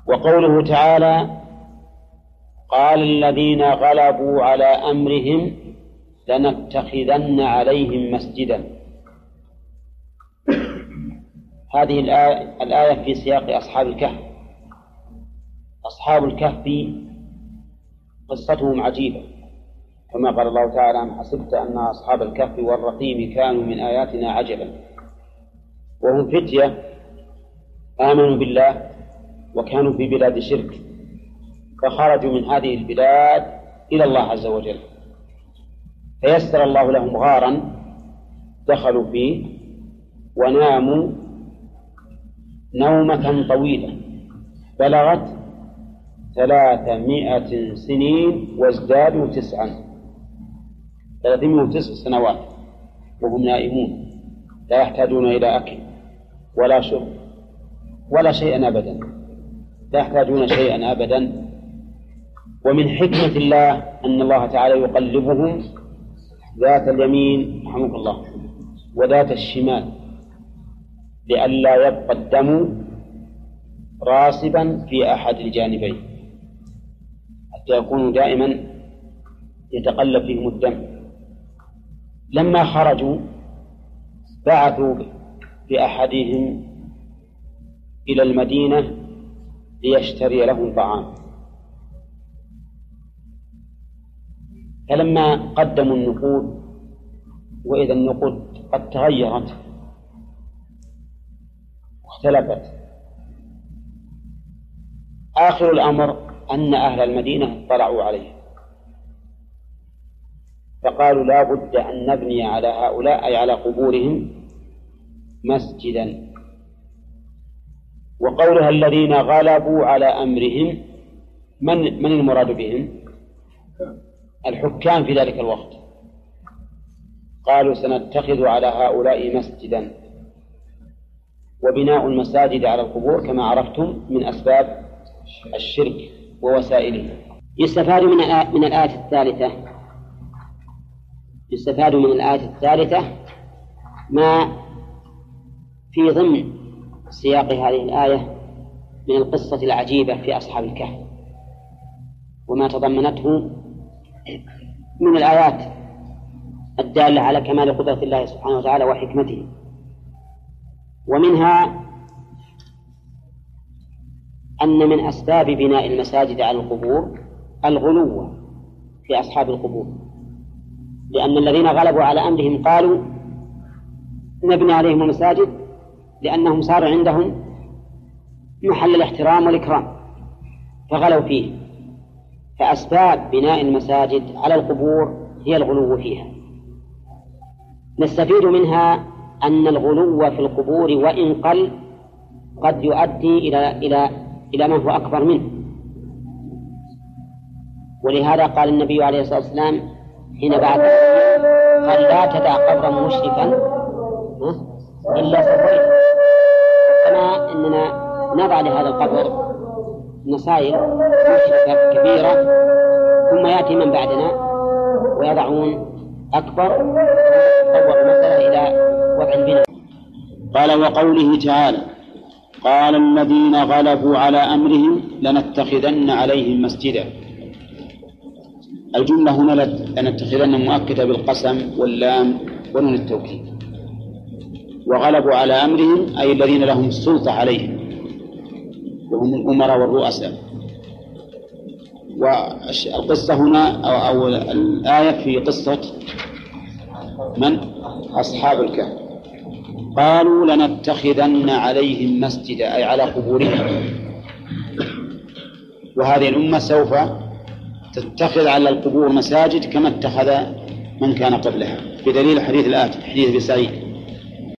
وقوله تعالى قال الذين غلبوا على أمرهم لنتخذن عليهم مسجدا. هذه الآية في سياق أصحاب الكهف. أصحاب الكهف قصتهم عجيبة، كما قال الله تعالى أم حسبت أن أصحاب الكهف والرقيم كانوا من آياتنا عجبا. وهم فتية آمنوا بالله وكانوا في بلاد شرك، فخرجوا من هذه البلاد إلى الله عز وجل، فيسر الله لهم غارا دخلوا فيه وناموا نومة طويلة بلغت 300 سنين وازدادوا 9. 309 سنوات وهم نائمون لا يحتاجون إلى أكل ولا شرب ولا شيئا أبدا، لا يحتاجون شيئا أبدا. ومن حكمة الله أن الله تعالى يقلبهم ذات اليمين رحمه الله وذات الشمال لئلا يبقى الدم راسبا في أحد الجانبين، حتى يكونوا دائما يتقلب فيهم الدم. لما خرجوا بعثوا بأحدهم إلى المدينة ليشتري لهم طعام، فلما قدموا النقود وإذا النقود قد تغيرت واختلفت، آخر الأمر أن أهل المدينة اطلعوا عليه فقالوا لا بد أن نبني على هؤلاء أي على قبورهم مسجدا. وقولها الذين غلبوا على أمرهم، من المراد بهم؟ الحكام في ذلك الوقت. قالوا سنتخذ على هؤلاء مسجدا. وبناء المساجد على القبور كما عرفتم من أسباب الشرك ووسائله. يستفاد من الآية الثالثة ما في ضمن سياق هذه الآية من القصة العجيبة في أصحاب الكهف وما تضمنته من الآيات الدالة على كمال قدرة الله سبحانه وتعالى وحكمته. ومنها أن من أسباب بناء المساجد على القبور الغلو في أصحاب القبور، لأن الذين غلبوا على أمرهم قالوا نبني عليهم المساجد لأنهم صار عندهم محل الاحترام والإكرام فغلوا فيه. فأسباب بناء المساجد على القبور هي الغلو فيها. نستفيد منها أن الغلو في القبور وإن قل قد يؤدي إلى ما هو أكبر منه. ولهذا قال النبي عليه الصلاة والسلام حين بعث قال لا تدع قبرا مشرفا إلا سويته. كما أننا نضع لهذا القبر نصائر مشرفة كبيرة ثم يأتي من بعدنا ويضعون أكبر ويطور المسألة إلى وضع البناء. قال وقوله تعالى قال الذين غلبوا على أمرهم لنتخذن عليهم مسجدا. الجملة هنا لنتخذن مؤكدة بالقسم واللام ونون التوكيد. وغلبوا على أمرهم أي الذين لهم السلطة عليهم وهم الأمراء والرؤساء. والقصة هنا أو الآية في قصة من؟ أصحاب الكهف. قالوا لنتخذن عليهم مسجدا أي على قبورهم. وهذه الأمة سوف تتخذ على القبور مساجد كما اتخذ من كان قبلها، بدليل حديث الآتي حديث أبي سعيد